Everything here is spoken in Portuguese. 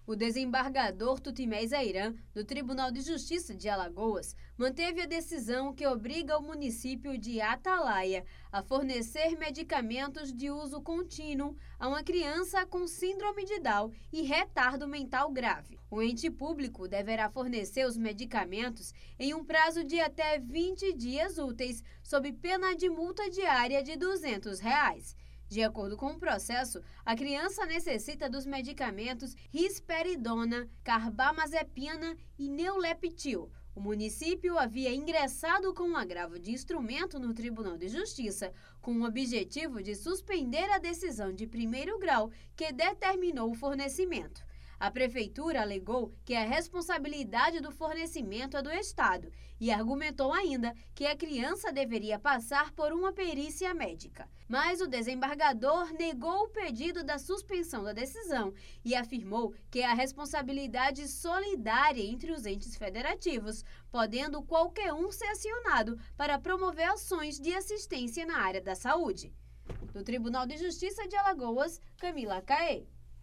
O desembargador Tutimés Ayran, do Tribunal de Justiça de Alagoas, manteve a decisão que obriga o município de Atalaia a fornecer medicamentos de uso contínuo a uma criança com síndrome de Down e retardo mental grave. O ente público deverá fornecer os medicamentos em um prazo de até 20 dias úteis, sob pena de multa diária de R$ 200. De acordo com o processo, a criança necessita dos medicamentos risperidona, carbamazepina e neuleptil. O município havia ingressado com um agravo de instrumento no Tribunal de Justiça, com o objetivo de suspender a decisão de primeiro grau que determinou o fornecimento. A prefeitura alegou que a responsabilidade do fornecimento é do Estado e argumentou ainda que a criança deveria passar por uma perícia médica. Mas o desembargador negou o pedido da suspensão da decisão e afirmou que a responsabilidade solidária entre os entes federativos, podendo qualquer um ser acionado para promover ações de assistência na área da saúde. Do Tribunal de Justiça de Alagoas, Camila Caê.